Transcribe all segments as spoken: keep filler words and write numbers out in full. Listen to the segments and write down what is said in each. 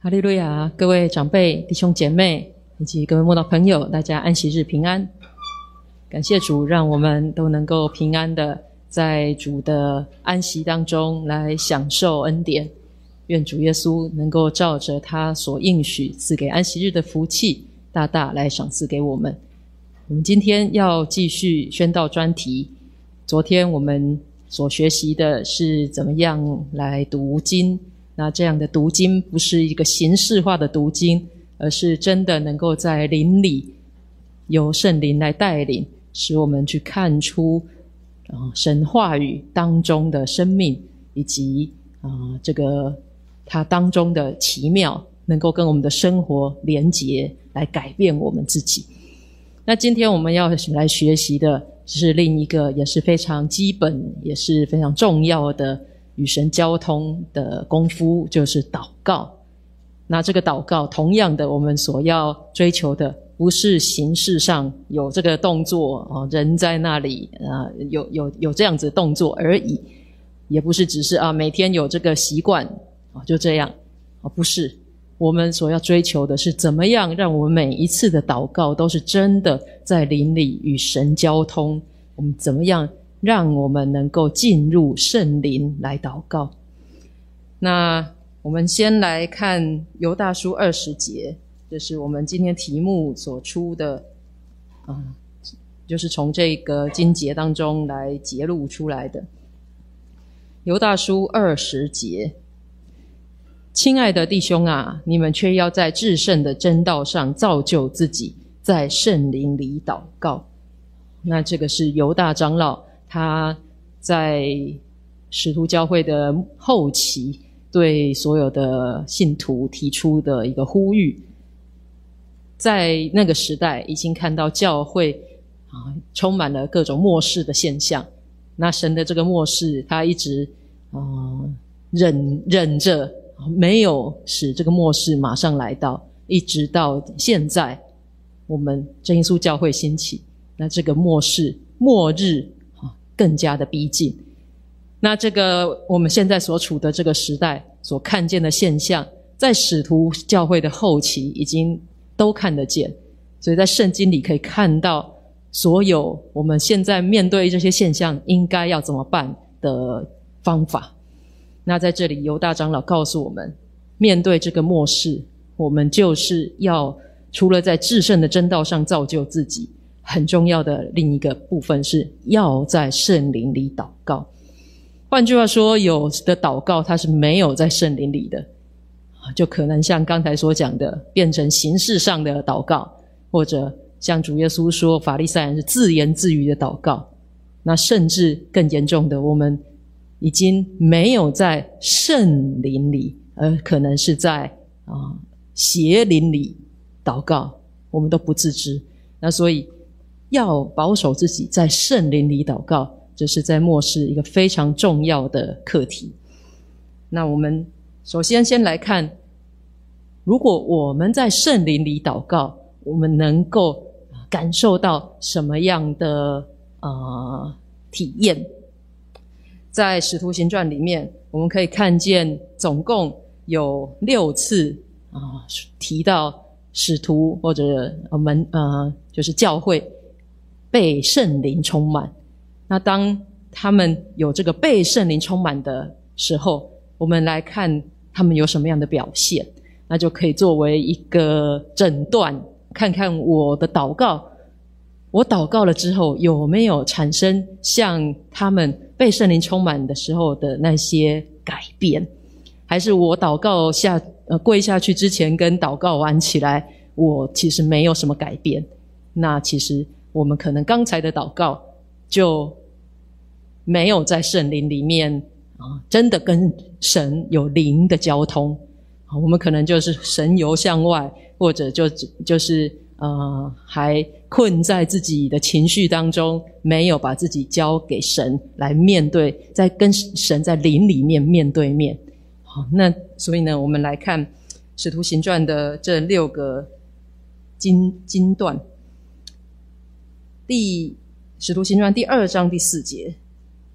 哈利路亚！各位长辈、弟兄姐妹以及各位慕道朋友，大家安息日平安。感谢主，让我们都能够平安的在主的安息当中来享受恩典。愿主耶稣能够照着他所应许赐给安息日的福气，大大来赏赐给我们。我们今天要继续宣道专题。昨天我们所学习的是怎么样来读经，那这样的读经不是一个形式化的读经，而是真的能够在灵里由圣灵来带领，使我们去看出、呃、神话语当中的生命，以及、呃、这个它当中的奇妙，能够跟我们的生活连结，来改变我们自己。那今天我们要来学习的是另一个也是非常基本也是非常重要的与神交通的功夫，就是祷告。那这个祷告同样的，我们所要追求的不是形式上有这个动作、哦、人在那里、呃、有有有这样子的动作而已，也不是只是啊每天有这个习惯、哦、就这样、哦、不是。我们所要追求的是怎么样让我们每一次的祷告都是真的在灵里与神交通，我们怎么样让我们能够进入圣灵来祷告。那我们先来看犹大书二十节，这是我们今天题目所出的、啊、就是从这个经节当中来揭露出来的。犹大书二十节，亲爱的弟兄啊，你们却要在至圣的真道上造就自己，在圣灵里祷告。那这个是犹大长老他在使徒教会的后期对所有的信徒提出的一个呼吁。在那个时代已经看到教会、啊、充满了各种末世的现象，那神的这个末世他一直、呃、忍忍着没有使这个末世马上来到，一直到现在我们真耶稣教会兴起，那这个末世末日更加的逼近。那这个我们现在所处的这个时代所看见的现象，在使徒教会的后期已经都看得见，所以在圣经里可以看到所有我们现在面对这些现象应该要怎么办的方法。那在这里犹大长老告诉我们，面对这个末世，我们就是要除了在至圣的真道上造就自己，很重要的另一个部分是要在圣灵里祷告。换句话说，有的祷告它是没有在圣灵里的，就可能像刚才所讲的变成形式上的祷告，或者像主耶稣说法利赛人是自言自语的祷告。那甚至更严重的，我们已经没有在圣灵里，而可能是在、呃、邪灵里祷告，我们都不自知。那所以要保守自己在圣灵里祷告，这是在末世一个非常重要的课题。那我们首先先来看，如果我们在圣灵里祷告，我们能够感受到什么样的呃体验。在使徒行传里面，我们可以看见总共有六次、呃、提到使徒或者我们呃就是教会被圣灵充满。那当他们有这个被圣灵充满的时候，我们来看他们有什么样的表现，那就可以作为一个诊断，看看我的祷告，我祷告了之后有没有产生像他们被圣灵充满的时候的那些改变，还是我祷告下呃跪下去之前跟祷告完起来我其实没有什么改变。那其实我们可能刚才的祷告就没有在圣灵里面、啊、真的跟神有灵的交通、啊、我们可能就是神游向外，或者就就是呃还困在自己的情绪当中，没有把自己交给神来面对，在跟神在灵里面面对面。好，那所以呢，我们来看使徒行传的这六个经经段。第使徒行传第二章第四节，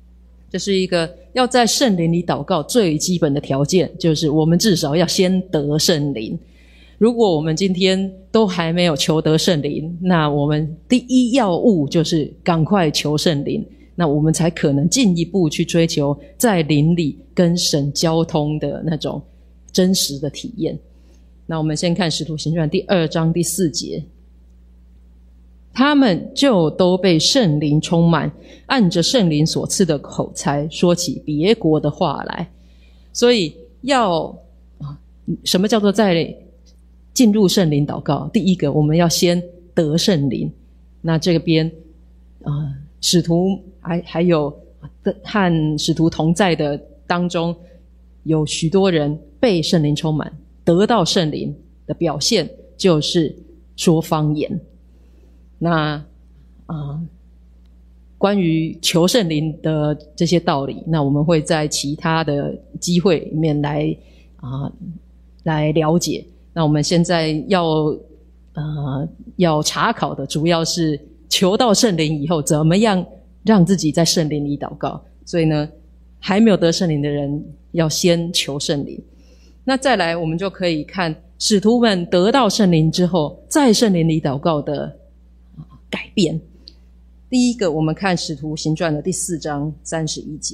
这是一个要在圣灵里祷告最基本的条件，就是我们至少要先得圣灵。如果我们今天都还没有求得圣灵，那我们第一要务就是赶快求圣灵，那我们才可能进一步去追求在灵里跟神交通的那种真实的体验。那我们先看使徒行传第二章第四节，他们就都被圣灵充满，按着圣灵所赐的口才说起别国的话来。所以要什么叫做在进入圣灵祷告？第一个，我们要先得圣灵。那这边呃，使徒还还有和使徒同在的当中，有许多人被圣灵充满，得到圣灵的表现就是说方言。那啊、呃，关于求圣灵的这些道理，那我们会在其他的机会里面来啊、呃、来了解。那我们现在要呃要查考的主要是求到圣灵以后怎么样让自己在圣灵里祷告。所以呢，还没有得圣灵的人要先求圣灵。那再来我们就可以看使徒们得到圣灵之后在圣灵里祷告的改变。第一个，我们看使徒行传的第四章三十一节。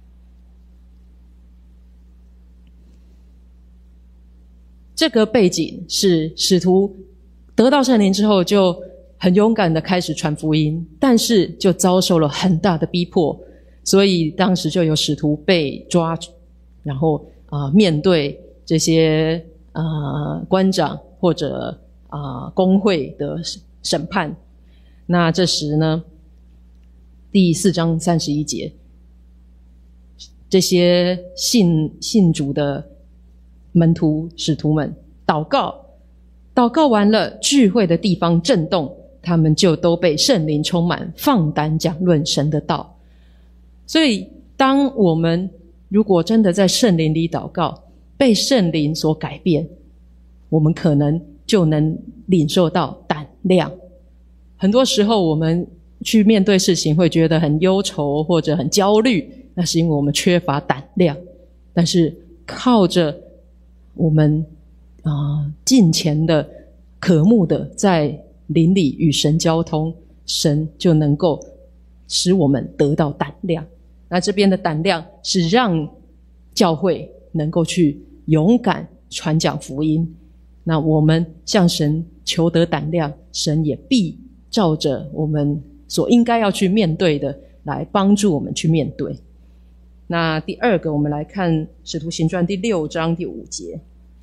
这个背景是使徒得到圣灵之后就很勇敢的开始传福音，但是就遭受了很大的逼迫，所以当时就有使徒被抓，然后啊、呃、面对这些呃官长或者啊、呃、公会的审判。那这时呢，第四章三十一节，这些信信主的门徒使徒们祷告，祷告完了，聚会的地方震动，他们就都被圣灵充满，放胆讲论神的道。所以当我们如果真的在圣灵里祷告，被圣灵所改变，我们可能就能领受到胆量。很多时候我们去面对事情会觉得很忧愁或者很焦虑，那是因为我们缺乏胆量。但是靠着我们啊、呃、敬虔的渴慕的在灵里与神交通，神就能够使我们得到胆量。那这边的胆量是让教会能够去勇敢传讲福音。那我们向神求得胆量，神也必照着我们所应该要去面对的来帮助我们去面对。那第二个，我们来看使徒行传第六章第五节。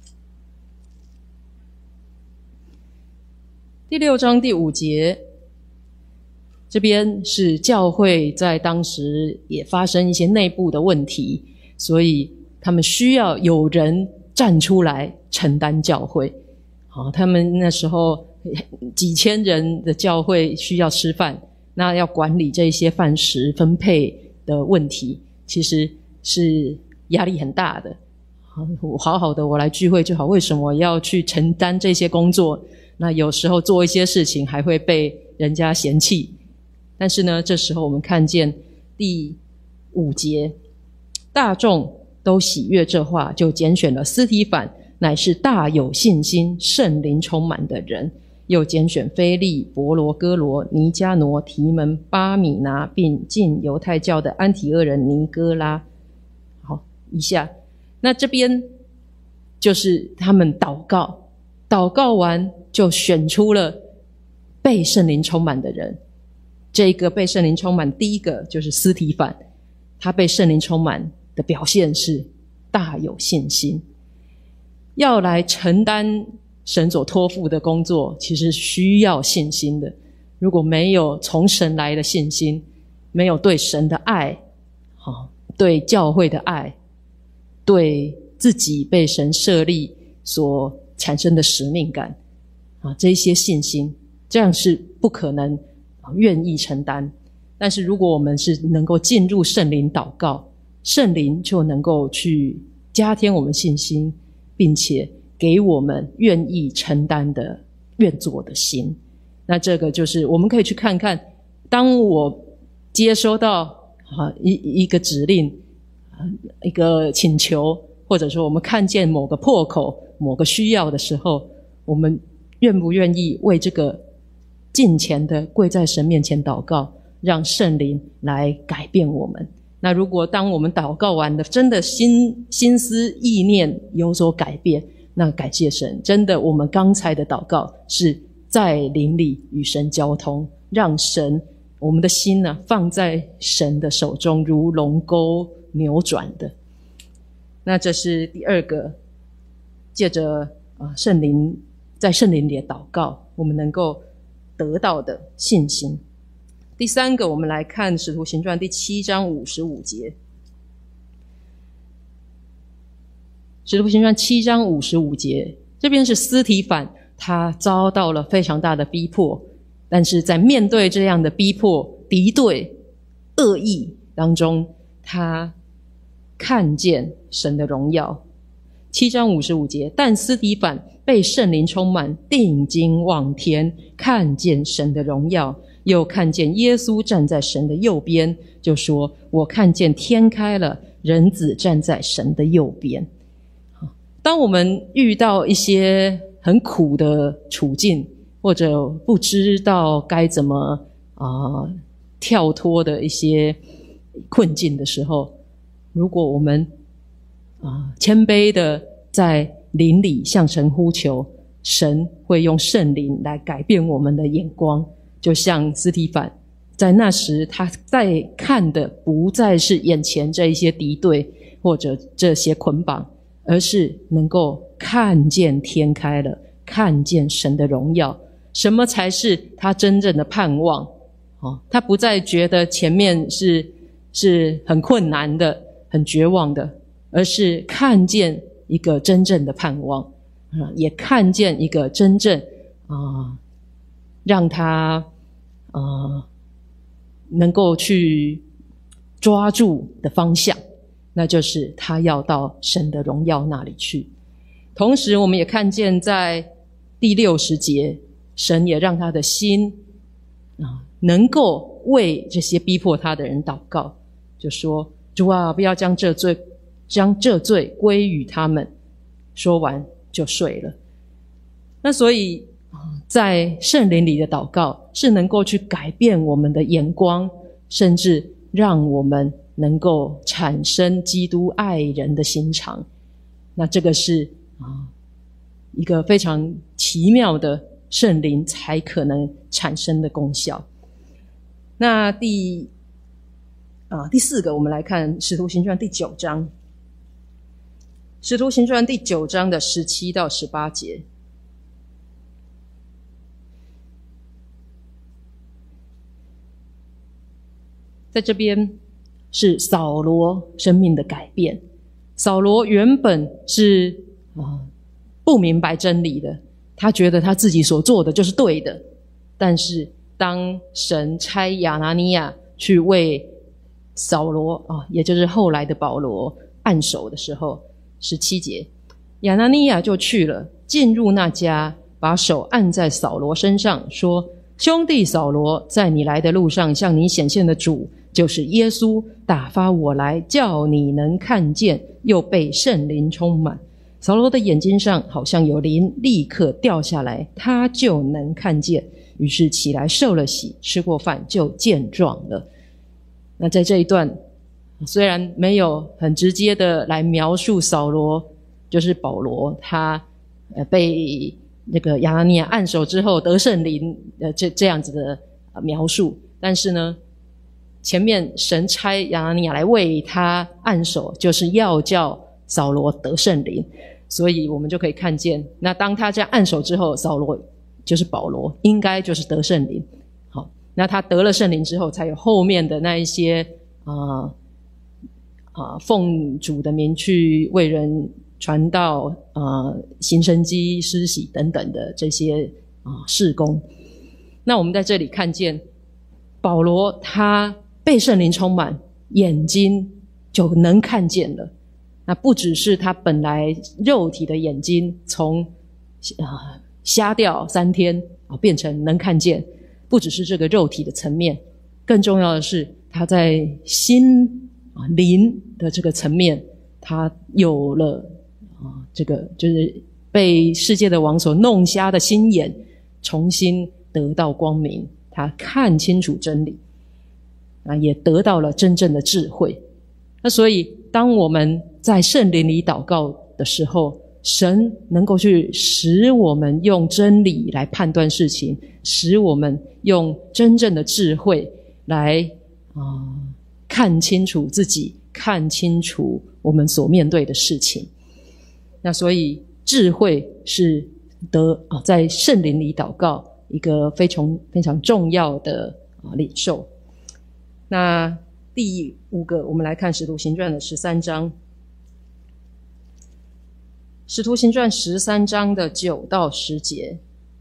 第六章第五节，这边是教会在当时也发生一些内部的问题，所以他们需要有人站出来承担教会。好，他们那时候几千人的教会需要吃饭，那要管理这些饭食分配的问题，其实是压力很大的。我好好的我来聚会就好，为什么要去承担这些工作？那有时候做一些事情还会被人家嫌弃。但是呢，这时候我们看见第五节，大众都喜悦这话，就拣选了司提反，乃是大有信心圣灵充满的人，又拣选腓利、伯罗、哥罗、尼加挪、提门、巴米拿，并进犹太教的安提阿人尼哥拉。好，以下那这边就是他们祷告，祷告完就选出了被圣灵充满的人。这个被圣灵充满，第一个就是司提反，他被圣灵充满的表现是大有信心。要来承担神所托付的工作，其实需要信心的。如果没有从神来的信心，没有对神的爱，对教会的爱，对自己被神设立所产生的使命感，这些信心，这样是不可能愿意承担。但是如果我们是能够进入圣灵祷告，圣灵就能够去加添我们信心，并且给我们愿意承担的愿做的心。那这个就是我们可以去看看，当我接收到啊一一个指令，一个请求，或者说我们看见某个破口、某个需要的时候，我们愿不愿意为这个敬虔的跪在神面前祷告，让圣灵来改变我们？那如果当我们祷告完的，真的心心思意念有所改变，那感谢神，真的我们刚才的祷告是在灵里与神交通，让神我们的心呢、啊、放在神的手中，如龙钩扭转的。那这是第二个，借着啊圣灵在圣灵里的祷告，我们能够得到的信心。第三个，我们来看使徒行传第七章五十五节。使徒行传七章五十五节，这边是司提反，他遭到了非常大的逼迫，但是在面对这样的逼迫、敌对、恶意当中，他看见神的荣耀。七章五十五节，但司提反被圣灵充满，定睛望天，看见神的荣耀，又看见耶稣站在神的右边，就说：我看见天开了，人子站在神的右边。当我们遇到一些很苦的处境，或者不知道该怎么啊、呃、跳脱的一些困境的时候，如果我们啊、呃、谦卑的在灵里向神呼求，神会用圣灵来改变我们的眼光。就像司提反在那时，他在看的不再是眼前这一些敌对或者这些捆绑，而是能够看见天开了，看见神的荣耀。什么才是他真正的盼望？哦，他不再觉得前面是是很困难的、很绝望的，而是看见一个真正的盼望，啊，也看见一个真正啊、呃，让他啊、呃、能够去抓住的方向。那就是他要到神的荣耀那里去。同时我们也看见在第六十节，神也让他的心啊能够为这些逼迫他的人祷告，就说：主啊，不要将这罪将这罪归于他们。说完就睡了。那所以在圣灵里的祷告是能够去改变我们的眼光，甚至让我们能够产生基督爱人的心肠。那这个是啊一个非常奇妙的圣灵才可能产生的功效。那第啊第四个，我们来看使徒行传第九章。使徒行传第九章的十七到十八节。在这边是扫罗生命的改变。扫罗原本是啊不明白真理的，他觉得他自己所做的就是对的。但是当神差亚拿尼亚去为扫罗啊，也就是后来的保罗按手的时候，十七节，亚拿尼亚就去了，进入那家，把手按在扫罗身上，说：兄弟扫罗，在你来的路上向你显现的主就是耶稣，打发我来，叫你能看见，又被圣灵充满。扫罗的眼睛上好像有灵立刻掉下来，他就能看见，于是起来受了洗，吃过饭就健壮了。那在这一段虽然没有很直接的来描述扫罗就是保罗他呃被那个亚拿尼亚按手之后得圣灵呃这这样子的、呃、描述，但是呢前面神差亚拿尼亚来为他按手，就是要叫扫罗得圣灵。所以我们就可以看见，那当他这样按手之后，扫罗就是保罗应该就是得圣灵。好，那他得了圣灵之后，才有后面的那一些啊啊、呃呃、奉主的名去为人传道啊、呃、行神迹施洗等等的这些啊、呃、事工。那我们在这里看见保罗他被圣灵充满，眼睛就能看见了。那不只是他本来肉体的眼睛从啊、呃、瞎掉三天啊变成能看见，不只是这个肉体的层面， 更重要的是，他在心啊灵的这个层面，他有了啊这个就是被世界的王所弄瞎的心眼，重新得到光明，他看清楚真理，啊，也得到了真正的智慧。那所以，当我们在圣灵里祷告的时候，神能够去使我们用真理来判断事情，使我们用真正的智慧来啊、呃、看清楚自己，看清楚我们所面对的事情。那所以智慧是得啊、呃、在圣灵里祷告一个非常非常重要的啊、呃、领受。那第五个，我们来看《使徒行传》的十三章。使徒行传十三章的九到十节，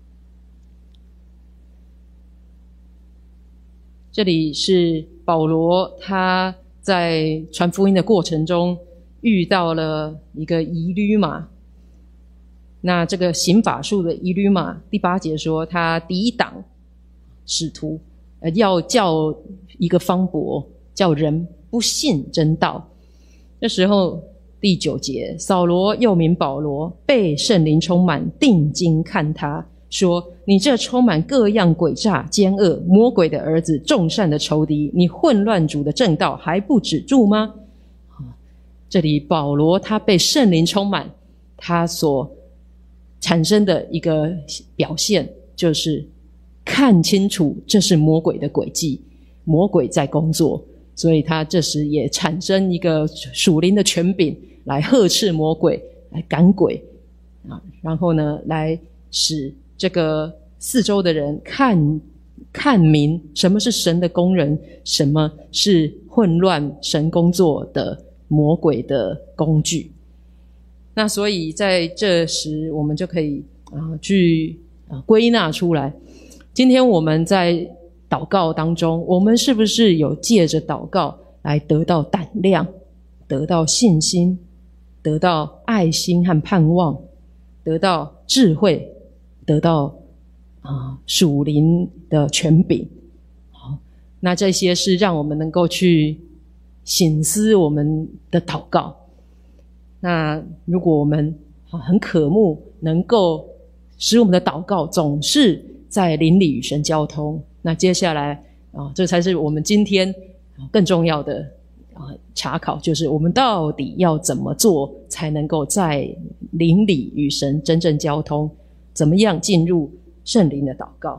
这里是保罗他在传福音的过程中遇到了一个以吕马。那这个行法术的以吕马，第八节说他抵挡使徒，呃，要叫一个方伯，叫人不信真道。这时候第九节，扫罗又名保罗，被圣灵充满，定睛看他，说：你这充满各样诡诈、奸恶、魔鬼的儿子，众善的仇敌，你混乱主的正道还不止住吗？这里保罗他被圣灵充满，他所产生的一个表现就是看清楚这是魔鬼的诡计，魔鬼在工作，所以他这时也产生一个属灵的权柄，来呵斥魔鬼，来赶鬼啊，然后呢，来使这个四周的人看看明什么是神的工人，什么是混乱神工作的魔鬼的工具。那所以在这时，我们就可以啊去啊归纳出来，今天我们在祷告当中，我们是不是有借着祷告来得到胆量，得到信心，得到爱心和盼望，得到智慧，得到啊属灵的权柄。好，那这些是让我们能够去省思我们的祷告。那如果我们很渴慕能够使我们的祷告总是在灵里与神交通，那接下来啊，这才是我们今天更重要的啊查考，就是我们到底要怎么做才能够在灵里与神真正交通，怎么样进入圣灵的祷告。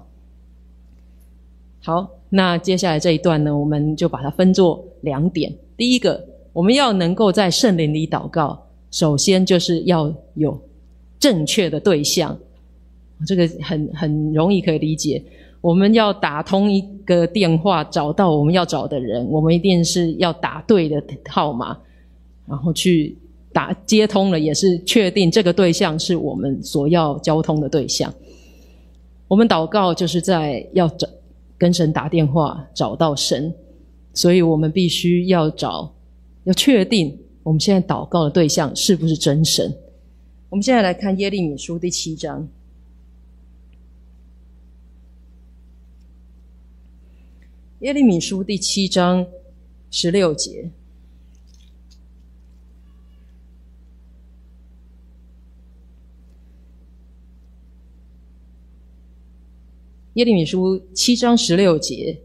好，那接下来这一段呢，我们就把它分作两点。第一个，我们要能够在圣灵里祷告，首先就是要有正确的对象，这个很很容易可以理解。我们要打通一个电话，找到我们要找的人，我们一定是要打对的号码，然后去打接通了，也是确定这个对象是我们所要交通的对象。我们祷告就是在要找跟神打电话，找到神，所以我们必须要找，要确定我们现在祷告的对象是不是真神。我们现在来看耶利米书第七章。耶利米书第七章十六节，耶利米书七章十六节，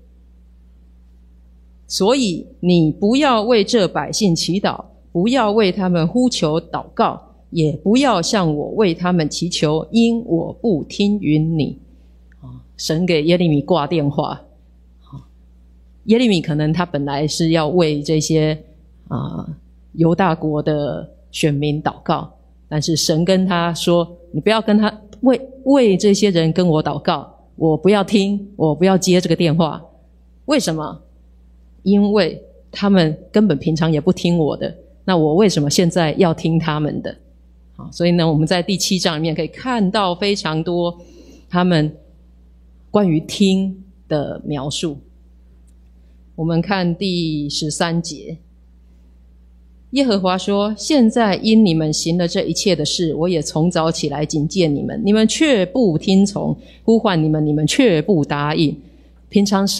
所以你不要为这百姓祈祷，不要为他们呼求祷告，也不要向我为他们祈求，因我不听允你。神给耶利米挂电话，耶利米可能他本来是要为这些啊犹大国的选民祷告，但是神跟他说，你不要跟他为为这些人跟我祷告，我不要听，我不要接这个电话。为什么？因为他们根本平常也不听我的，那我为什么现在要听他们的？好，所以呢，我们在第七章里面可以看到非常多他们关于听的描述。我们看第十三节，耶和华说，现在因你们行了这一切的事，我也从早起来警戒你们，你们却不听从，呼唤你们，你们却不答应。平常神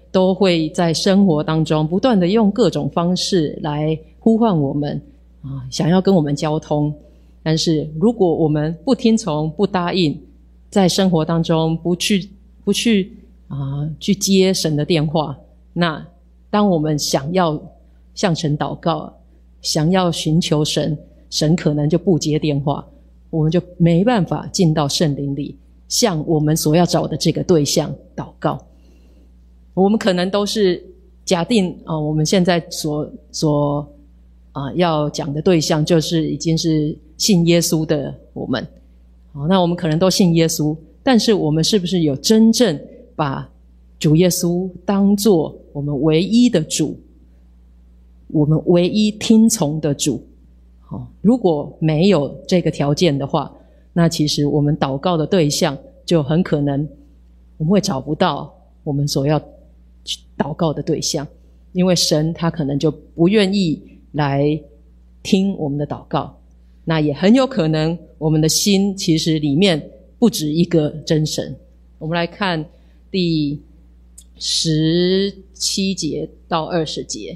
都会在生活当中不断的用各种方式来呼唤我们啊，想要跟我们交通。但是如果我们不听从、不答应，在生活当中不去不去啊去接神的电话，那当我们想要向神祷告，想要寻求神，神可能就不接电话，我们就没办法进到圣灵里，向我们所要找的这个对象祷告。我们可能都是假定啊、呃，我们现在所所啊、呃、要讲的对象就是已经是信耶稣的我们。好，那我们可能都信耶稣，但是我们是不是有真正把主耶稣当作我们唯一的主，我们唯一听从的主？好，如果没有这个条件的话，那其实我们祷告的对象就很可能我们会找不到我们所要祷告的对象，因为神他可能就不愿意来听我们的祷告。那也很有可能我们的心其实里面不止一个真神。我们来看第十七节到二十节，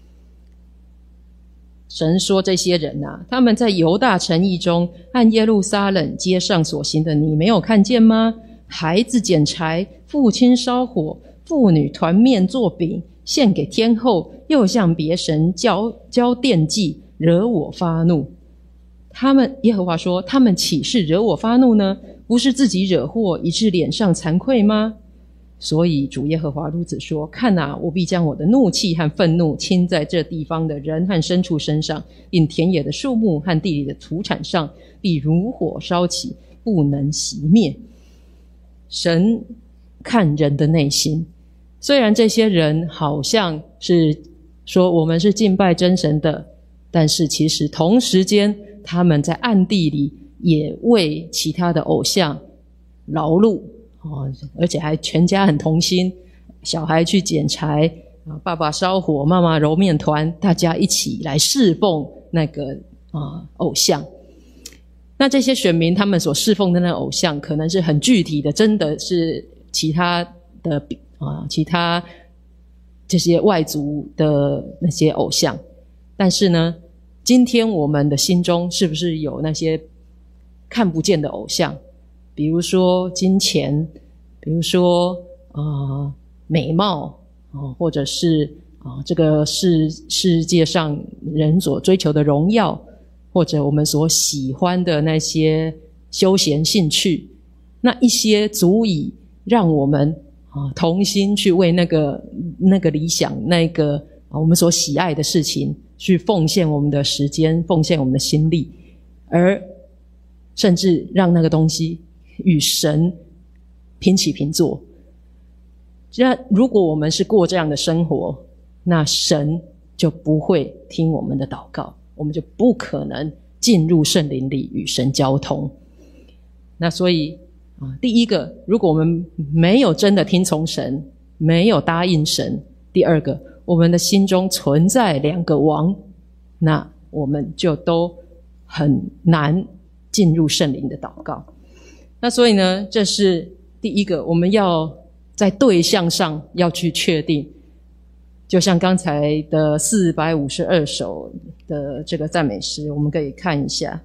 神说这些人啊，他们在犹大城邑中和耶路撒冷街上所行的，你没有看见吗？孩子捡柴，父亲烧火，妇女团面做饼，献给天后，又向别神交交奠祭，惹我发怒。他们耶和华说，他们岂是惹我发怒呢？不是自己惹祸，以致脸上惭愧吗？所以主耶和华如此说，看啊，我必将我的怒气和愤怒倾在这地方的人和牲畜身上，并田野的树木和地里的土产上，必如火烧起，不能熄灭。神看人的内心，虽然这些人好像是说我们是敬拜真神的，但是其实同时间他们在暗地里也为其他的偶像劳碌、哦、而且还全家很同心，小孩去捡柴，爸爸烧火，妈妈揉面团，大家一起来侍奉那个、呃、偶像。那这些选民他们所侍奉的那个偶像可能是很具体的，真的是其他的、呃、其他这些外族的那些偶像。但是呢，今天我们的心中是不是有那些看不见的偶像？比如说金钱，比如说呃美貌、呃、或者是啊、呃、这个世世界上人所追求的荣耀，或者我们所喜欢的那些休闲兴趣，那一些足以让我们啊同心去为那个那个理想，那个、啊、我们所喜爱的事情去奉献我们的时间，奉献我们的心力，而甚至让那个东西与神平起平坐。那如果我们是过这样的生活，那神就不会听我们的祷告，我们就不可能进入圣灵里与神交通。那所以啊，第一个，如果我们没有真的听从神，没有答应神；第二个，我们的心中存在两个王，那我们就都很难进入圣灵的祷告。那所以呢，这是第一个，我们要在对象上要去确定。就像刚才的四百五十二首的这个赞美诗，我们可以看一下。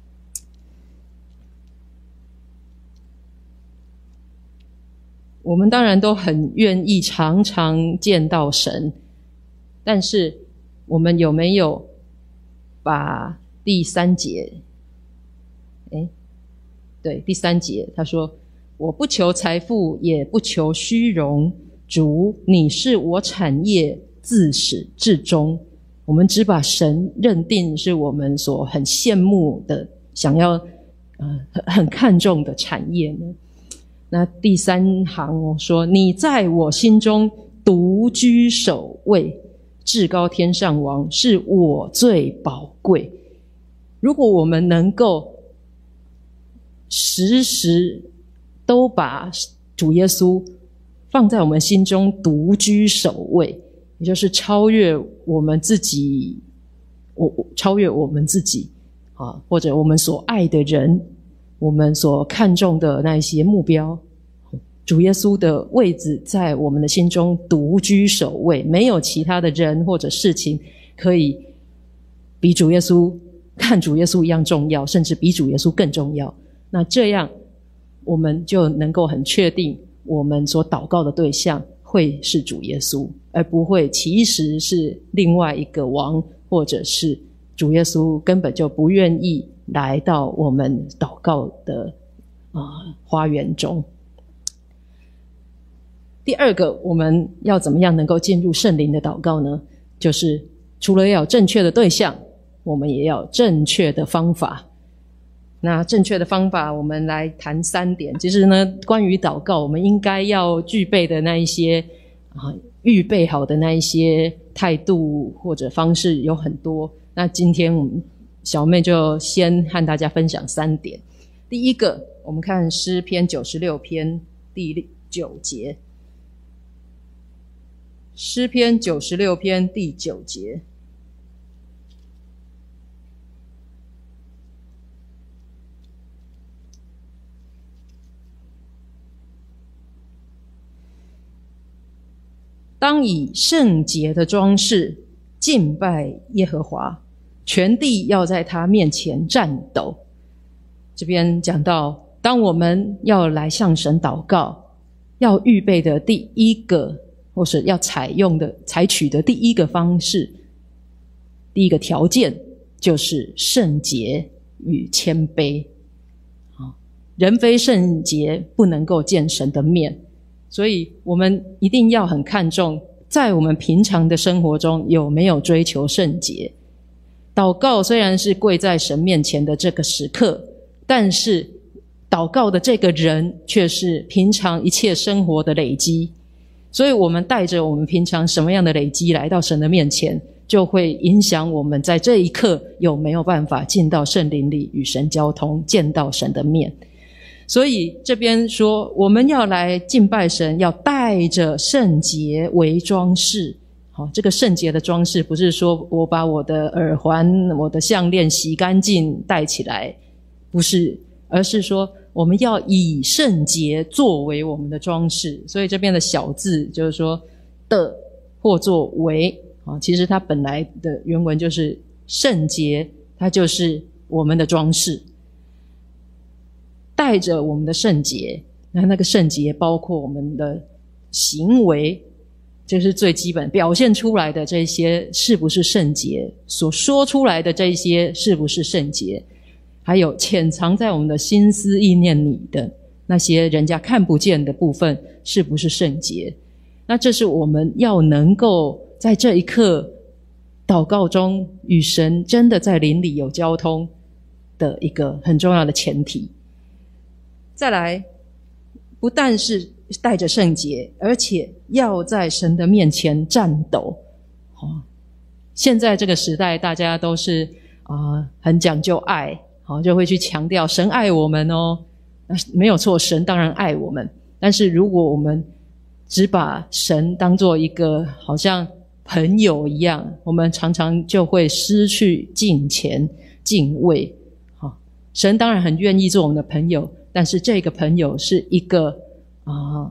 我们当然都很愿意常常见到神，但是我们有没有把第三节，诶对，第三节他说，我不求财富，也不求虚荣，主，你是我产业，自始至终。我们只把神认定是我们所很羡慕的，想要呃很看重的产业呢。那第三行说，你在我心中独居首位，至高天上王，是我最宝贵。如果我们能够时时都把主耶稣放在我们心中独居首位，也就是超越我们自己，我超越我们自己啊，或者我们所爱的人，我们所看重的那一些目标， 主耶稣的位置在我们的心中独居首位，没有其他的人或者事情可以比主耶稣看主耶稣一样重要，甚至比主耶稣更重要。那这样我们就能够很确定我们所祷告的对象会是主耶稣，而不会其实是另外一个王，或者是主耶稣根本就不愿意来到我们祷告的、呃、花园中。第二个，我们要怎么样能够进入圣灵的祷告呢？就是除了要有正确的对象，我们也要有正确的方法。那正确的方法，我们来谈三点。其实呢，关于祷告，我们应该要具备的那一些啊，预备好的那一些态度或者方式有很多。那今天我们小妹就先和大家分享三点。第一个，我们看诗篇九十六篇第九节。诗篇九十六篇第九节，当以圣洁的装饰敬拜耶和华，全地要在他面前战斗。这边讲到，当我们要来向神祷告，要预备的第一个或是要采用的采取的第一个方式，第一个条件就是圣洁与谦卑。人非圣洁不能够见神的面，所以我们一定要很看重在我们平常的生活中有没有追求圣洁。祷告虽然是跪在神面前的这个时刻，但是祷告的这个人却是平常一切生活的累积。所以我们带着我们平常什么样的累积来到神的面前，就会影响我们在这一刻有没有办法进到圣灵里与神交通，见到神的面。所以这边说我们要来敬拜神，要带着圣洁为装饰。好，这个圣洁的装饰不是说我把我的耳环、我的项链洗干净戴起来，不是，而是说我们要以圣洁作为我们的装饰。所以这边的小字就是说的或作为，其实它本来的原文就是圣洁，它就是我们的装饰。带着我们的圣洁，那那个圣洁包括我们的行为，这是最基本表现出来的这些是不是圣洁，所说出来的这些是不是圣洁，还有潜藏在我们的心思意念里的那些人家看不见的部分是不是圣洁。那这是我们要能够在这一刻祷告中与神真的在灵里有交通的一个很重要的前提。再来，不但是带着圣洁，而且要在神的面前战斗。哦，现在这个时代大家都是啊、呃、很讲究爱，好，就会去强调神爱我们哦。没有错，神当然爱我们，但是如果我们只把神当作一个好像朋友一样，我们常常就会失去敬虔敬畏。好，神当然很愿意做我们的朋友，但是这个朋友是一个啊、呃、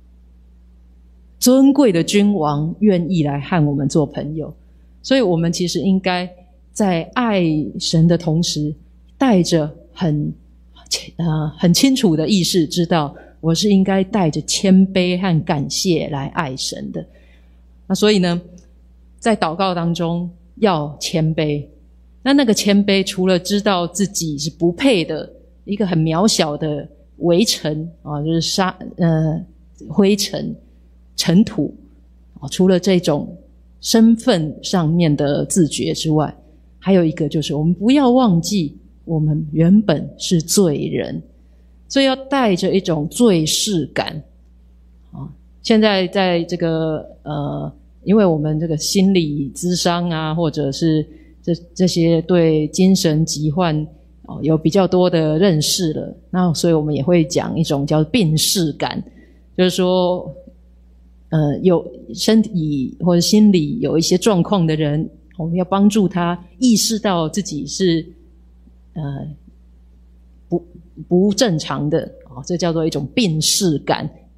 尊贵的君王愿意来和我们做朋友。所以我们其实应该在爱神的同时，带着很呃很清楚的意识，知道我是应该带着谦卑和感谢来爱神的。那所以呢，在祷告当中要谦卑。那那个谦卑除了知道自己是不配的，一个很渺小的微尘啊，就是沙呃灰尘尘土啊，除了这种身份上面的自觉之外，还有一个就是我们不要忘记我们原本是罪人，所以要带着一种罪视感啊。现在在这个呃，因为我们这个心理咨商啊，或者是这这些对精神疾患哦，有比较多的认识了，那所以我们也会讲一种叫病视感，就是说呃，有身体或者心理有一些状况的人，我们要帮助他意识到自己是呃不不正常的哦，这叫做一种病视感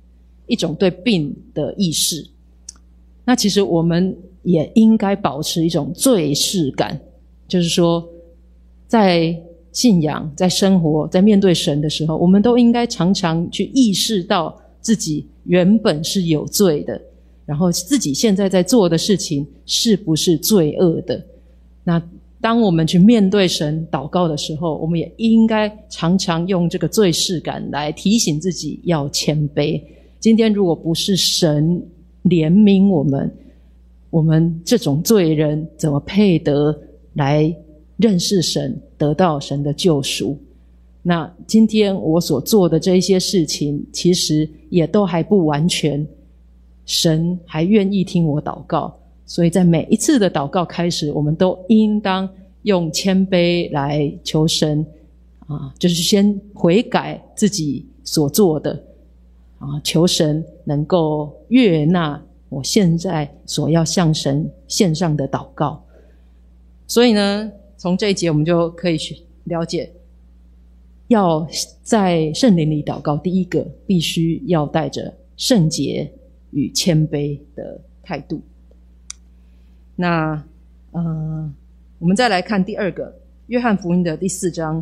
一种对病的意识。那其实我们也应该保持一种罪视感，就是说在信仰、在生活、在面对神的时候，我们都应该常常去意识到自己原本是有罪的，然后自己现在在做的事情是不是罪恶的。那当我们去面对神祷告的时候，我们也应该常常用这个罪视感来提醒自己要谦卑。今天如果不是神怜悯我们，我们这种罪人怎么配得来认识神，得到神的救赎？那今天我所做的这一些事情，其实也都还不完全，神还愿意听我祷告。所以在每一次的祷告开始，我们都应当用谦卑来求神啊，就是先悔改自己所做的啊，求神能够悦纳我现在所要向神献上的祷告。所以呢，从这一节我们就可以去了解，要在圣灵里祷告，第一个必须要带着圣洁与谦卑的态度。那呃，我们再来看第二个，约翰福音的第四章。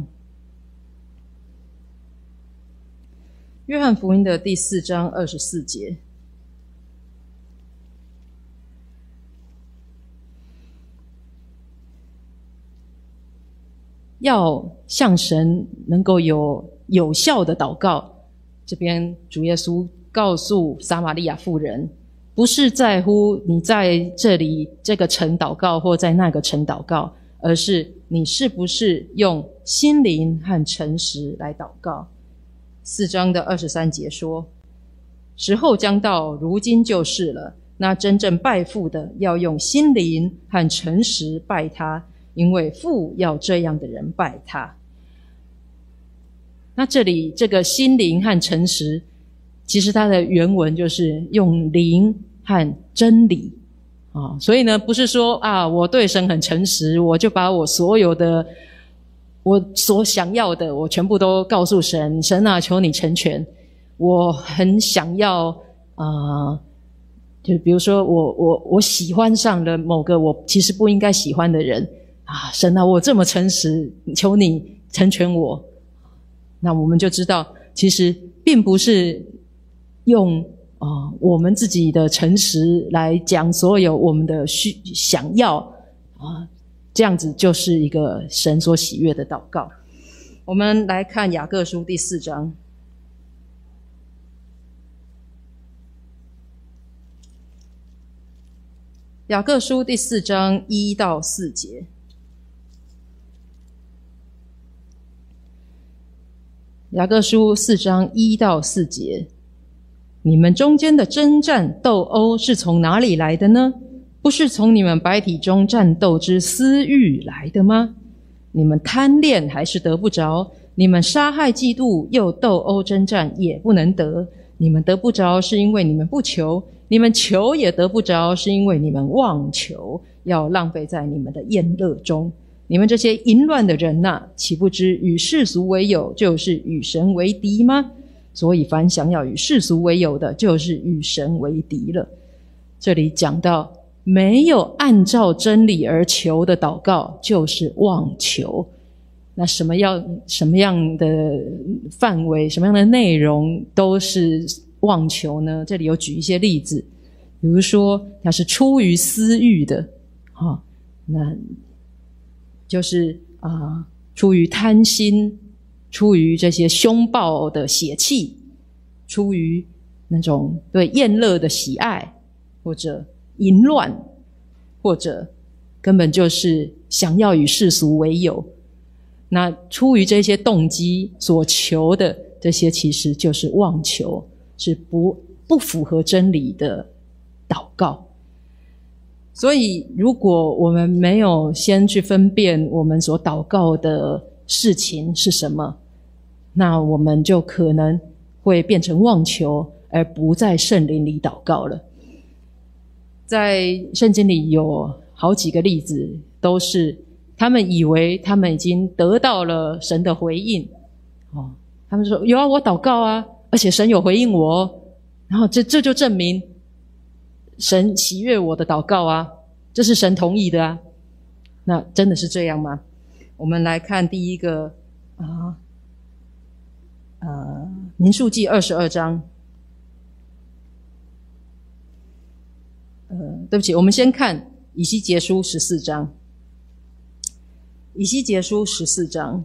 约翰福音的第四章二十四节，要向神能够有有效的祷告。这边主耶稣告诉撒玛利亚妇人，不是在乎你在这里这个城祷告或在那个城祷告，而是你是不是用心灵和诚实来祷告。四章的二十三节说，时候将到，如今就是了，那真正拜父的要用心灵和诚实拜他，因为父要这样的人拜他。那这里这个心灵和诚实，其实它的原文就是用灵和真理啊，所以呢，不是说啊，我对神很诚实，我就把我所有的我所想要的，我全部都告诉神，神啊，求你成全。我很想要啊、呃，就比如说我我我喜欢上了某个我其实不应该喜欢的人啊，神啊，我这么诚实，求你成全我。那我们就知道，其实并不是用啊、呃、我们自己的诚实来讲所有我们的需想要啊。这样子就是一个神所喜悦的祷告。我们来看雅各书第四章。雅各书第四章一到四节。雅各书四章一到四节，你们中间的征战斗殴是从哪里来的呢？不是从你们百体中战斗之私欲来的吗？你们贪恋还是得不着，你们杀害嫉妒又斗殴征战也不能得。你们得不着是因为你们不求，你们求也得不着是因为你们妄求，要浪费在你们的宴乐中。你们这些淫乱的人啊，岂不知与世俗为友就是与神为敌吗？所以凡想要与世俗为友的，就是与神为敌了。这里讲到没有按照真理而求的祷告就是妄求。那什么样什么样的范围，什么样的内容都是妄求呢？这里有举一些例子，比如说它是出于私欲的啊，那就是啊、呃，出于贪心，出于这些凶暴的血气，出于那种对宴乐的喜爱，或者淫乱，或者根本就是想要与世俗为友。那出于这些动机所求的这些，其实就是妄求，是不不符合真理的祷告。所以如果我们没有先去分辨我们所祷告的事情是什么，那我们就可能会变成妄求，而不在圣灵里祷告了。在圣经里有好几个例子，都是他们以为他们已经得到了神的回应，哦，他们说有啊，我祷告啊，而且神有回应我， 然后这这就证明神喜悦我的祷告啊，这是神同意的啊。那真的是这样吗？我们来看第一个啊，呃，民数记二十二章。呃，对不起，我们先看以西结书十四章。以西结书十四章。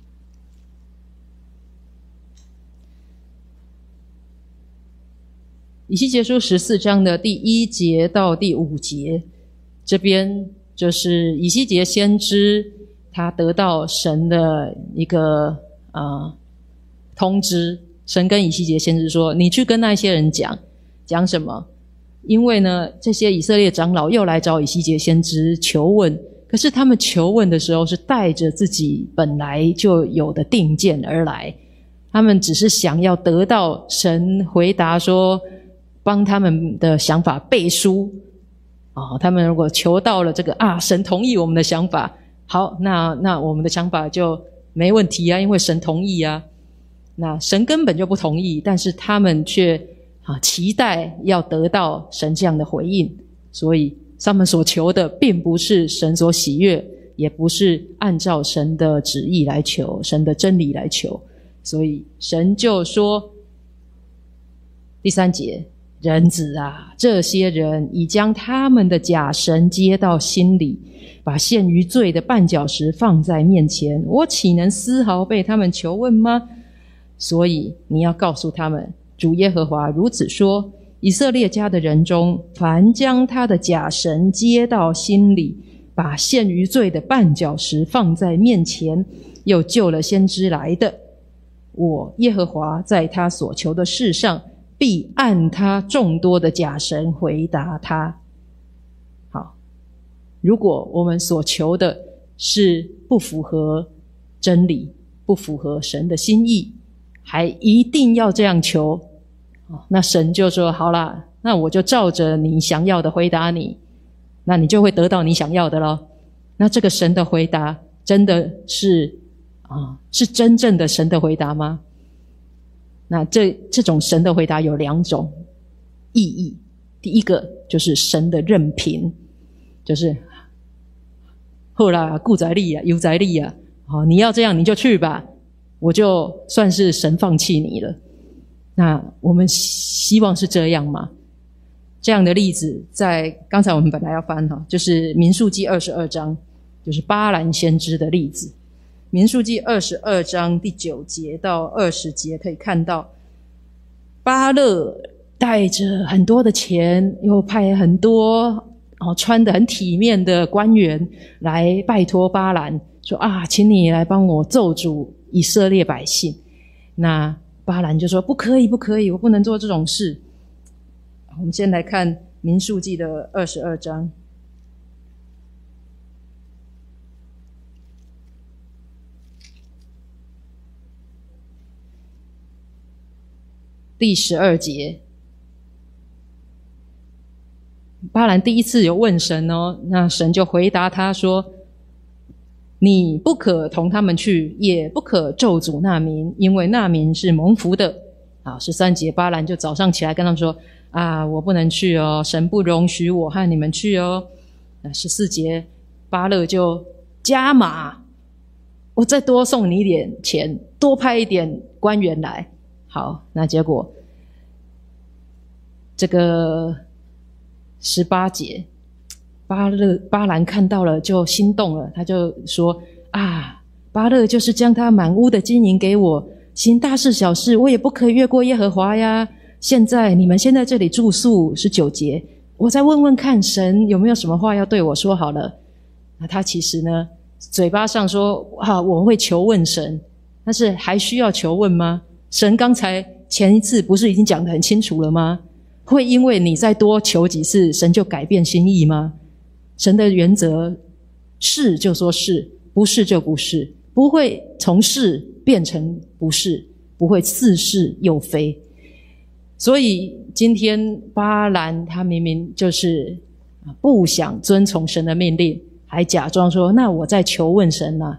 以西结书十四章的第一节到第五节，这边就是以西结先知他得到神的一个呃通知，神跟以西结先知说，你去跟那些人讲，讲什么？因为呢，这些以色列长老又来找以西结先知求问，可是他们求问的时候是带着自己本来就有的定见而来，他们只是想要得到神回答说，帮他们的想法背书哦，他们如果求到了这个啊，神同意我们的想法，好，那那我们的想法就没问题啊，因为神同意啊。那神根本就不同意，但是他们却啊期待要得到神这样的回应，所以他们所求的并不是神所喜悦，也不是按照神的旨意来求，神的真理来求。所以神就说，第三节，人子啊，这些人已将他们的假神接到心里，把陷于罪的绊脚石放在面前，我岂能丝毫被他们求问吗？所以你要告诉他们，主耶和华如此说，以色列家的人中，凡将他的假神接到心里，把陷于罪的绊脚石放在面前，又救了先知来的，我耶和华在他所求的事上必按他众多的假神回答他。好，如果我们所求的是不符合真理，不符合神的心意，还一定要这样求，那神就说，好啦，那我就照着你想要的回答你，那你就会得到你想要的咯。那这个神的回答真的是啊，是真正的神的回答吗？那这这种神的回答有两种意义。第一个就是神的任凭，就是好啦，顾在力啊，有在力啊，好，你要这样你就去吧，我就算是神放弃你了。那我们希望是这样吗？这样的例子在刚才我们本来要翻哈，就是民数记二十二章，就是巴兰先知的例子。民数记二十二章第九节到二十节可以看到，巴勒带着很多的钱，又派很多哦穿得很体面的官员来拜托巴兰，说啊，请你来帮我咒诅以色列百姓。那巴兰就说，不可以不可以，我不能做这种事。我们先来看民数记的二十二章第十二节。巴兰第一次有问神哦，那神就回答他说，你不可同他们去，也不可咒诅那民，因为那民是蒙福的。好，十三节，巴兰就早上起来跟他们说，啊，我不能去哦，神不容许我和你们去哦。那十四节，巴勒就加码，我再多送你一点钱，多派一点官员来。好，那结果这个十八节，巴勒巴兰看到了就心动了，他就说啊，巴勒就是将他满屋的金银给我，行大事小事我也不可以越过耶和华呀。现在你们先在这里住宿。十九节，我再问问看神有没有什么话要对我说好了。那他其实呢嘴巴上说啊，我会求问神，但是还需要求问吗？神刚才前一次不是已经讲得很清楚了吗？会因为你再多求几次神就改变心意吗？神的原则是就说是，不是就不是，不会从是变成不是，不会似是又非。所以今天巴兰他明明就是不想遵从神的命令，还假装说那我在求问神啊，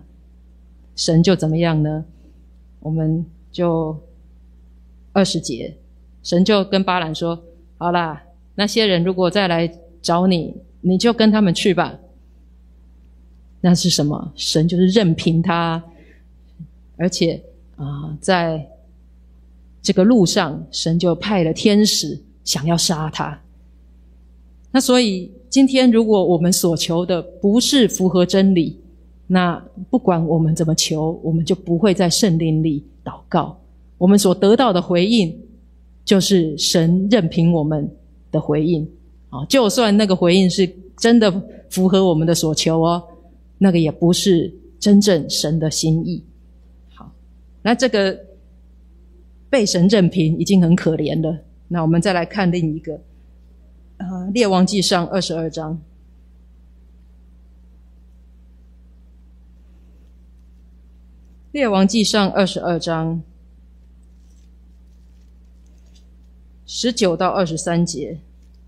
神就怎么样呢？我们就二十节， 神就跟巴兰说，好啦，那些人如果再来找你，你就跟他们去吧。那是什么？神就是任凭他，而且啊、呃，在这个路上，神就派了天使想要杀他。那所以今天如果我们所求的不是符合真理，那不管我们怎么求，我们就不会在圣灵里祷告。我们所得到的回应就是神任凭我们的回应啊，就算那个回应是真的符合我们的所求哦，那个也不是真正神的心意。好，那这个被神任凭已经很可怜了。那我们再来看另一个呃，列王纪上二十二章。列王纪上二十二章十九到二十三节，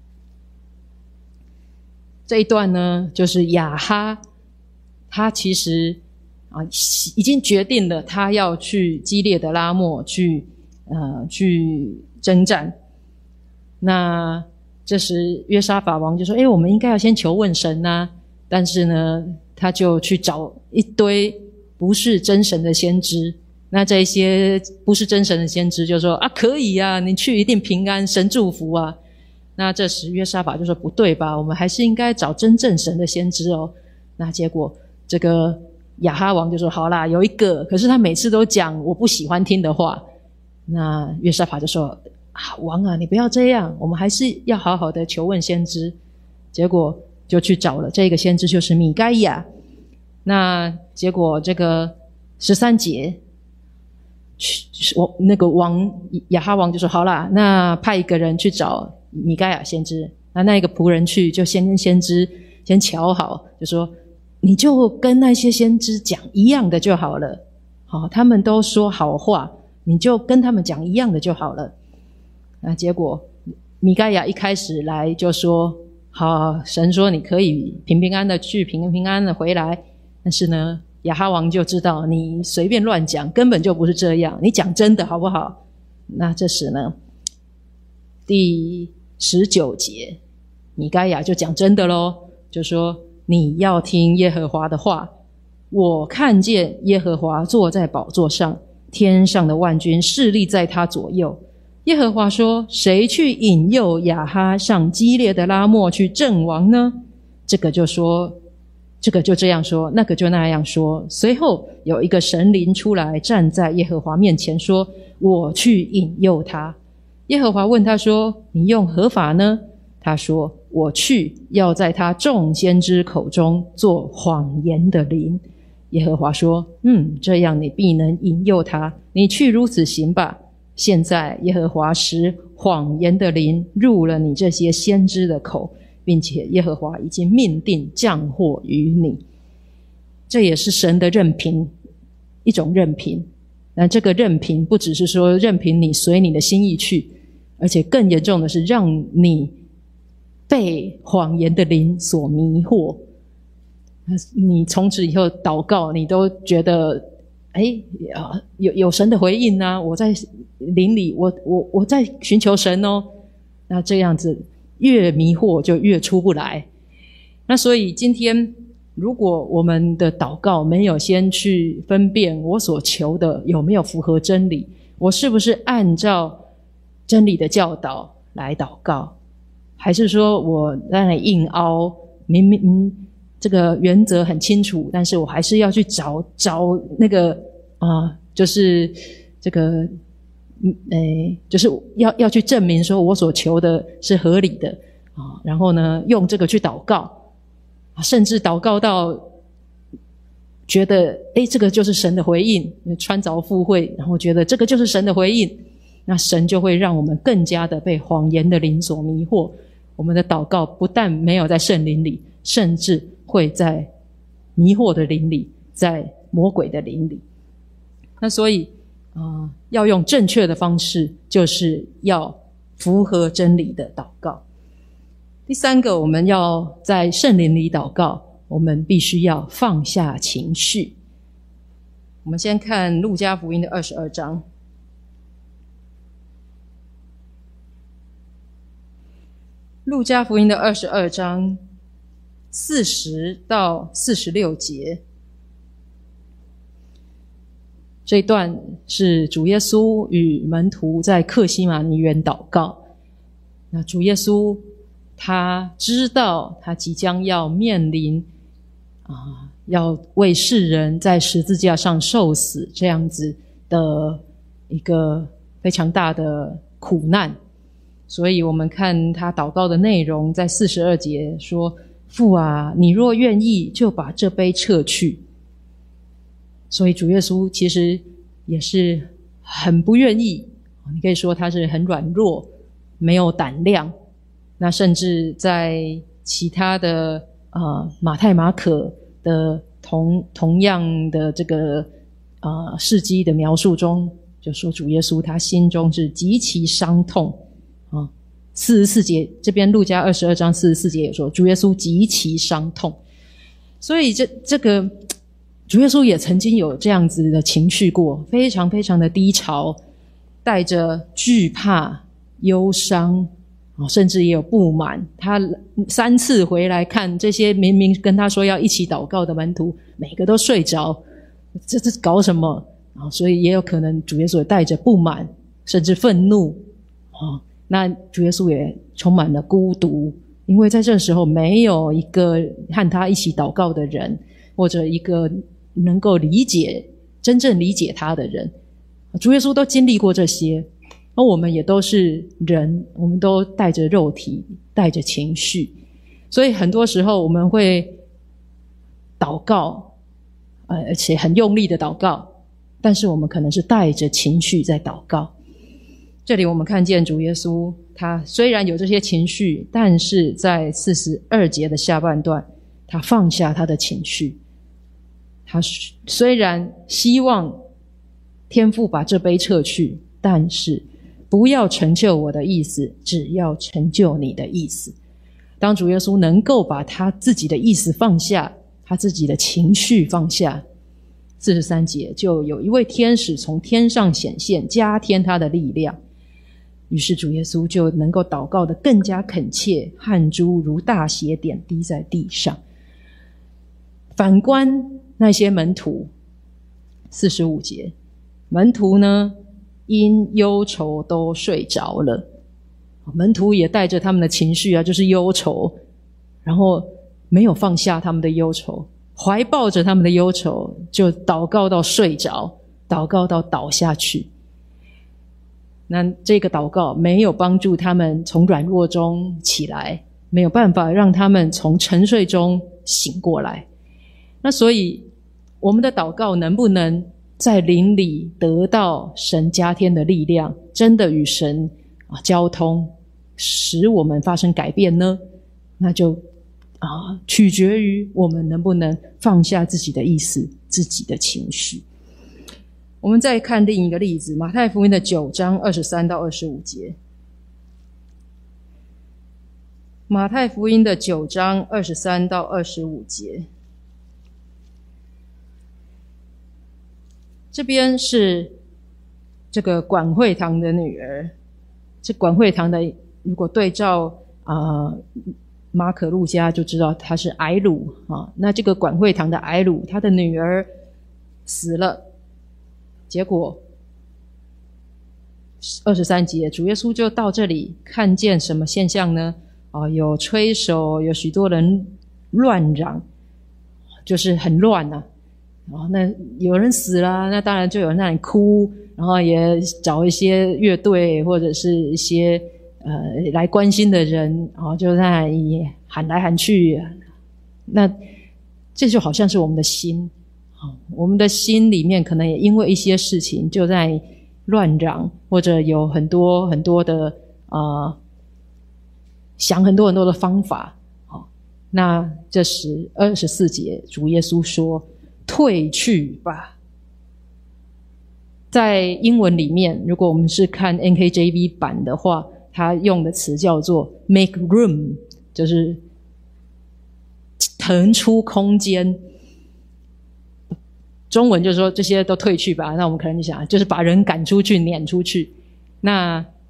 这一段呢，就是亚哈，他其实啊已经决定了，他要去基列的拉末去呃去征战。那这时约沙法王就说：“诶，我们应该要先求问神啊！”但是呢，他就去找一堆不是真神的先知。那这些不是真神的先知就说：“啊，可以啊，你去一定平安，神祝福啊。”那这时约沙法就说：“不对吧？我们还是应该找真正神的先知哦。”那结果这个亚哈王就说：“好啦，有一个，可是他每次都讲我不喜欢听的话。”那约沙法就说：“啊，王啊，你不要这样，我们还是要好好的求问先知。”结果就去找了这个先知，就是米该亚。那结果这个十三节，我那个王亚哈王就说：“好啦，那派一个人去找米该亚先知。”那那个仆人去，就先跟先知先瞧好，就说：“你就跟那些先知讲一样的就好了。好，他们都说好话，你就跟他们讲一样的就好了。”那结果米该亚一开始来就说：“好，神说你可以平平安的去，平平安的回来。”但是呢，亚哈王就知道你随便乱讲，根本就不是这样，你讲真的好不好？那这时呢，第十九节，米该亚就讲真的咯，就说：“你要听耶和华的话，我看见耶和华坐在宝座上，天上的万军侍立在他左右。耶和华说：谁去引诱亚哈上基列的拉末去阵亡呢？”这个就说，这个就这样说，那个就那样说。随后有一个神灵出来，站在耶和华面前说：“我去引诱他。”耶和华问他说：“你用何法呢？”他说：“我去，要在他众先知口中做谎言的灵。”耶和华说：“嗯，这样你必能引诱他，你去如此行吧。现在耶和华使谎言的灵入了你这些先知的口，并且耶和华已经命定降祸于你。”这也是神的任凭，一种任凭。那这个任凭不只是说任凭你随你的心意去，而且更严重的是让你被谎言的灵所迷惑。你从此以后祷告，你都觉得诶有有神的回应啊，我在灵里，我我我在寻求神哦。那这样子越迷惑就越出不来。那所以今天如果我们的祷告没有先去分辨我所求的有没有符合真理，我是不是按照真理的教导来祷告，还是说我在那硬凹，明明、嗯、这个原则很清楚，但是我还是要去找找那个啊、呃，就是这个嗯诶，就是要要去证明说我所求的是合理的啊，然后呢用这个去祷告，甚至祷告到觉得诶这个就是神的回应，穿凿附会，然后觉得这个就是神的回应，那神就会让我们更加的被谎言的灵所迷惑。我们的祷告不但没有在圣灵里，甚至会在迷惑的灵里，在魔鬼的灵里。那所以呃，要用正确的方式，就是要符合真理的祷告。第三个，我们要在圣灵里祷告，我们必须要放下情绪。我们先看路加福音的二十二章。 路加福音的二十二章四十到四十六节，这一段是主耶稣与门徒在客西马尼园祷告。那主耶稣他知道他即将要面临啊，要为世人在十字架上受死这样子的一个非常大的苦难，所以我们看他祷告的内容，在四十二节说：父啊，你若愿意，就把这杯撤去。所以主耶稣其实也是很不愿意，你可以说他是很软弱，没有胆量。那甚至在其他的呃马太马可的同同样的这个呃事迹的描述中，就说主耶稣他心中是极其伤痛啊。四十四节这边路加二十二章四十四节也说主耶稣极其伤痛，所以这这个主耶稣也曾经有这样子的情绪过，非常非常的低潮，带着惧怕、忧伤，甚至也有不满。他三次回来看这些明明跟他说要一起祷告的门徒，每个都睡着，这这搞什么？所以也有可能主耶稣也带着不满甚至愤怒。那主耶稣也充满了孤独，因为在这时候没有一个和他一起祷告的人，或者一个能够理解真正理解他的人。主耶稣都经历过这些，而我们也都是人，我们都带着肉体，带着情绪，所以很多时候我们会祷告，呃，而且很用力的祷告，但是我们可能是带着情绪在祷告。这里我们看见主耶稣他虽然有这些情绪，但是在四十二节的下半段，他放下他的情绪。他虽然希望天父把这杯撤去，但是不要成就我的意思，只要成就你的意思。当主耶稣能够把他自己的意思放下，他自己的情绪放下，四十三节就有一位天使从天上显现，加添他的力量。于是主耶稣就能够祷告得更加恳切，汗珠如大血点滴在地上。反观那些门徒，四十五节，门徒呢因忧愁都睡着了。门徒也带着他们的情绪啊，就是忧愁，然后没有放下他们的忧愁，怀抱着他们的忧愁，就祷告到睡着，祷告到倒下去。那这个祷告没有帮助他们从软弱中起来，没有办法让他们从沉睡中醒过来。那所以我们的祷告能不能在灵里得到神加添的力量，真的与神啊交通，使我们发生改变呢？那就啊取决于我们能不能放下自己的意思，自己的情绪。我们再看另一个例子，马太福音的九章二十三到二十五节。马太福音的九章二十三到二十五节，这边是这个管会堂的女儿。这管会堂的，如果对照啊、呃、马可路加就知道她是睚鲁啊。那这个管会堂的睚鲁，她的女儿死了。结果二十三节主耶稣就到这里，看见什么现象呢？啊，有吹手，有许多人乱嚷，就是很乱啊。啊，那有人死了，那当然就有人在那里哭，然后也找一些乐队或者是一些呃来关心的人，啊，就在那里喊来喊去。那这就好像是我们的心。我们的心里面可能也因为一些事情就在乱嚷，或者有很多很多的呃想很多很多的方法。好，那这时二十四节主耶稣说退去吧。在英文里面，如果我们是看 N K J V 版的话，它用的词叫做 make room， 就是腾出空间。中文就是说这些都退去吧，那我们可能就想就是把人赶出去，撵出去。那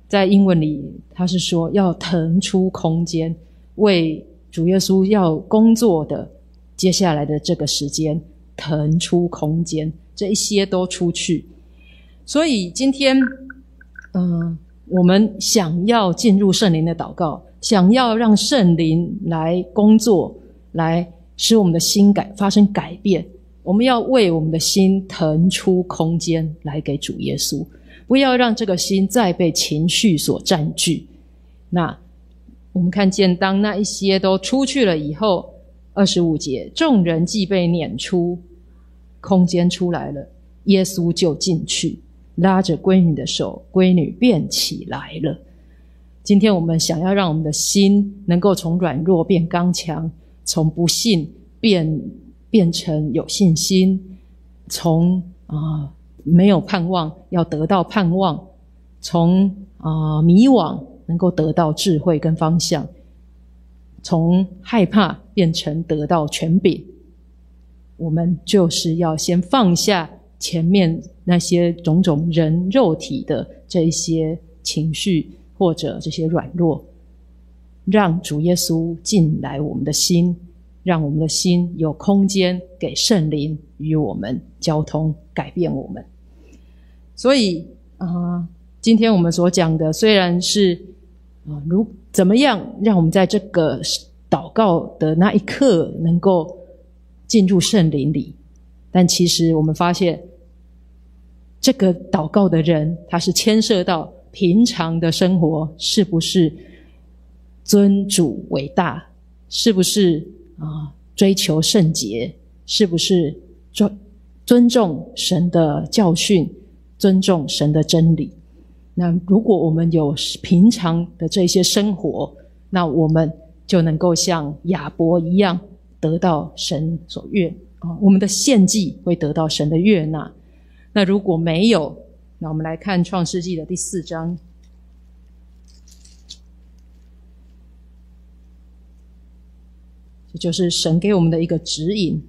在英文里他是说要腾出空间，为主耶稣要工作的接下来的这个时间腾出空间，这一些都出去。所以今天嗯、呃，我们想要进入圣灵的祷告，想要让圣灵来工作，来使我们的心改发生改变，我们要为我们的心腾出空间来给主耶稣，不要让这个心再被情绪所占据。那我们看见当那一些都出去了以后，二十五节，众人既被撵出，空间出来了，耶稣就进去，拉着闺女的手，闺女便起来了。今天我们想要让我们的心能够从软弱变刚强，从不信变变成有信心，从啊、呃、没有盼望要得到盼望，从啊、呃、迷惘能够得到智慧跟方向，从害怕变成得到权柄。我们就是要先放下前面那些种种人肉体的这一些情绪或者这些软弱，让主耶稣进来我们的心，让我们的心有空间给圣灵与我们交通，改变我们。所以啊、呃，今天我们所讲的虽然是啊、呃，如怎么样让我们在这个祷告的那一刻能够进入圣灵里，但其实我们发现这个祷告的人，他是牵涉到平常的生活是不是尊主为大，是不是啊追求圣洁，是不是尊重神的教训，尊重神的真理。那如果我们有平常的这些生活，那我们就能够像亚伯一样得到神所悦啊，我们的献祭会得到神的悦纳。那如果没有，那我们来看创世纪的第四章。这就是神给我们的一个指引。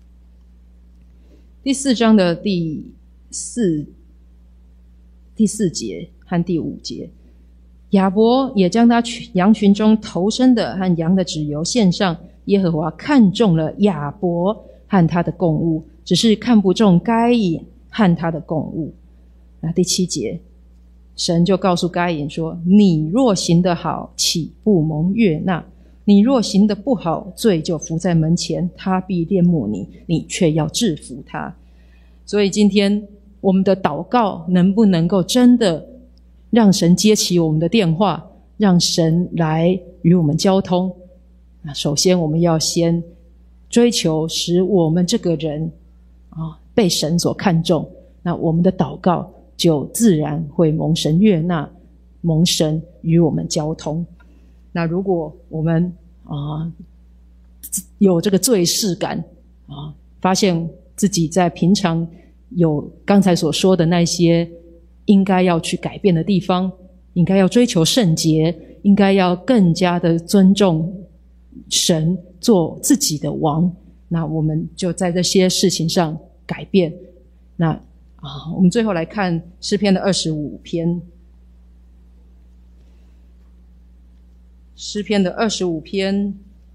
第四章的第四第四节和第五节，亚伯也将他羊群中头生的和羊的脂油献上，耶和华看中了亚伯和他的供物，只是看不中该隐和他的供物。那第七节，神就告诉该隐说，你若行得好，岂不蒙悦纳？你若行得不好，罪就伏在门前，他必恋慕你，你却要制服他。所以今天我们的祷告能不能够真的让神接起我们的电话，让神来与我们交通？那首先我们要先追求使我们这个人啊被神所看重，那我们的祷告就自然会蒙神悦纳，蒙神与我们交通。那如果我们啊有这个罪视感啊，发现自己在平常有刚才所说的那些应该要去改变的地方，应该要追求圣洁，应该要更加的尊重神，做自己的王，那我们就在这些事情上改变。那啊，我们最后来看诗篇的二十五篇。诗篇的二十五篇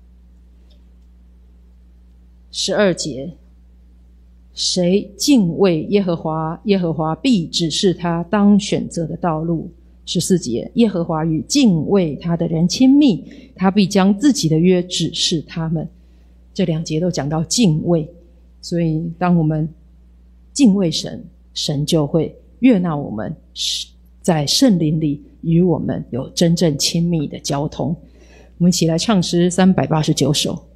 十二节，谁敬畏耶和华，耶和华必指示他当选择的道路。十四节，耶和华与敬畏他的人亲密，他必将自己的约指示他们。这两节都讲到敬畏，所以当我们敬畏神，神就会悦纳我们，在圣灵里与我们有真正亲密的交通。我们一起来唱诗三百八十九首。